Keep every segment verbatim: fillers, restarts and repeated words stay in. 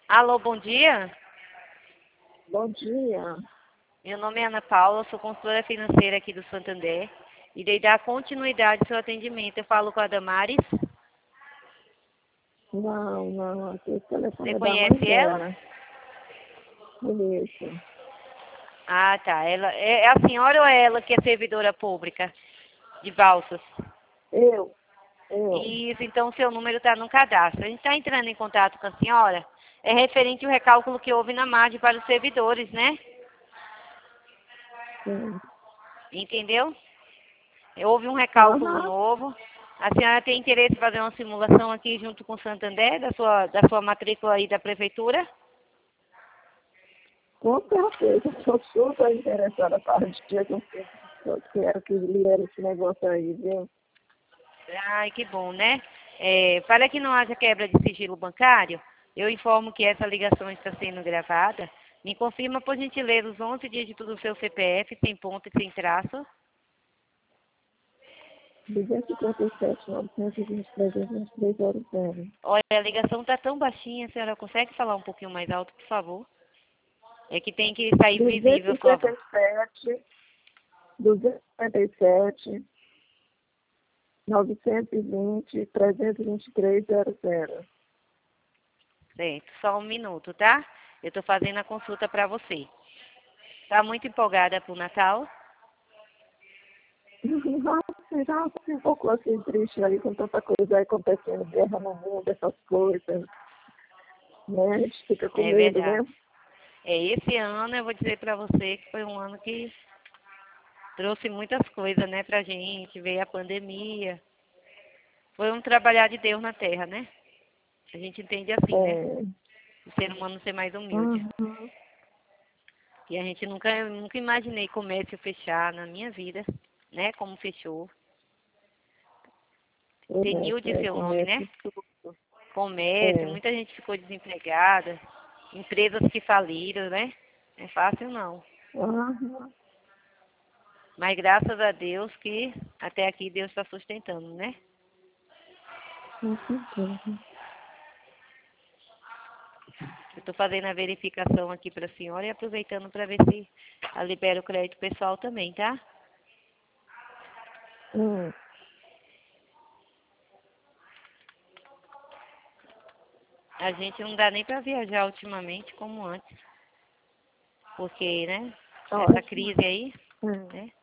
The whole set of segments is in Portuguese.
Alô, bom dia. Bom dia. Meu nome é Ana Paula, sou consultora financeira aqui do Santander. Irei dar continuidade ao seu atendimento. Eu falo com a Damares. Não, não, aqui o Você telefone é da mãe conhece ela? dela. Isso. Ah, tá. Ela, é é a senhora ou é ela que é servidora pública de Balsas? Eu, eu. Isso, então o seu número está no cadastro. A gente está entrando em contato com a senhora. É referente ao recálculo que houve na margem para os servidores, né? Sim. Entendeu? Houve um recálculo Aham, novo. A senhora tem interesse em fazer uma simulação aqui junto com o Santander, da sua, da sua matrícula aí da prefeitura? com certeza. Estou super interessada para o dia que eu eu quero que libere esse negócio aí, viu? Ai, que bom, né? É, para que não haja quebra de sigilo bancário, eu informo que essa ligação está sendo gravada. Me confirma, por gentileza, os onze dígitos do seu C P F, sem ponto e sem traço. duzentos e cinquenta e sete, novecentos e vinte e três, vinte e três, zero zero. Olha, a ligação está tão baixinha, a senhora consegue falar um pouquinho mais alto, por favor? É que tem que sair duzentos visível e a sua cinquenta voz. e sete, duzentos e cinquenta e sete, novecentos e vinte, trezentos e vinte e três, zero zero. Certo, só um minuto, tá? Eu estou fazendo a consulta para você. Está muito empolgada para o Natal? Nossa, já fiquei um pouco assim triste aí com tanta coisa aí acontecendo, guerra no mundo, essas coisas, né? A gente fica com É medo, né? verdade. É, esse ano eu vou dizer para você que foi um ano que trouxe muitas coisas, né, pra gente. Veio a pandemia. Foi um trabalhar de Deus na terra, né? A gente entende assim, né? É. O ser humano ser mais humilde. Uhum. E a gente nunca, eu nunca imaginei comércio fechar na minha vida, né? Como fechou. Tenilde, É, é, seu nome, né? comércio tudo. Comércio, É. muita gente ficou desempregada. Empresas que faliram, né? Não é fácil não. Uhum. Mas graças a Deus que até aqui Deus está sustentando, né? Com certeza. Eu estou fazendo a verificação aqui para a senhora e aproveitando para ver se a libera o crédito pessoal também, tá? Hum. A gente não dá nem para viajar ultimamente como antes, porque, né? Essa Ótimo. crise aí, É. né?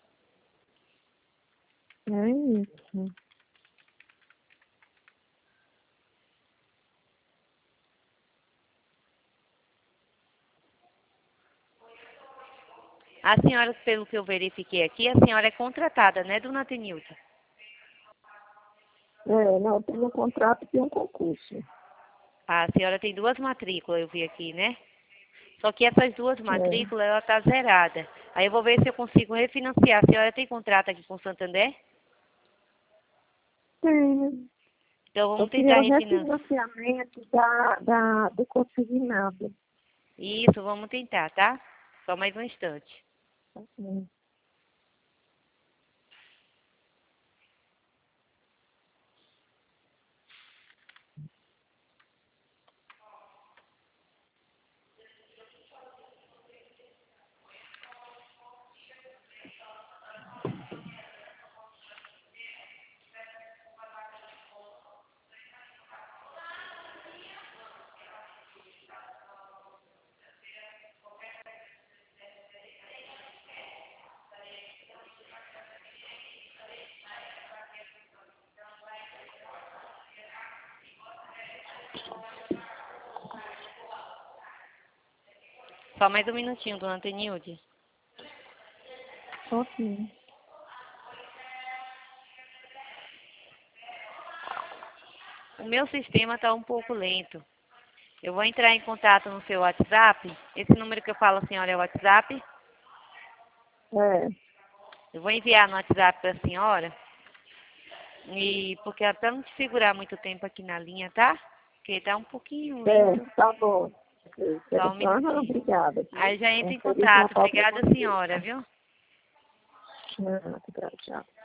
É isso. A senhora, pelo que eu verifiquei aqui, a senhora é contratada, né, dona Tenilton? É, não, tem um contrato e tem um concurso. A senhora tem duas matrículas, eu vi aqui, né? Só que essas duas É. matrículas, ela tá zerada. Aí eu vou ver se eu consigo refinanciar. A senhora tem contrato aqui com o Santander? Tem. Então Eu vamos tentar queria o refinanciar. refinanciamento da, da, do consignado. Isso, vamos tentar, tá? Só mais um instante. Hum. Só mais um minutinho, dona Tenilde. Ok. O meu sistema está um pouco lento. Eu vou entrar em contato no seu WhatsApp. Esse número que eu falo, a senhora, é o WhatsApp. É. Eu vou enviar no WhatsApp para a senhora. E porque para não te segurar muito tempo aqui na linha, tá? Porque tá um pouquinho É, lento. tá bom. Ok, Só um certo. Aham, minutinho. obrigada, viu? Aí já Um entra em Feliz contato. Natal para Obrigada, você. senhora, Tá? viu? Ah, tchau, tchau.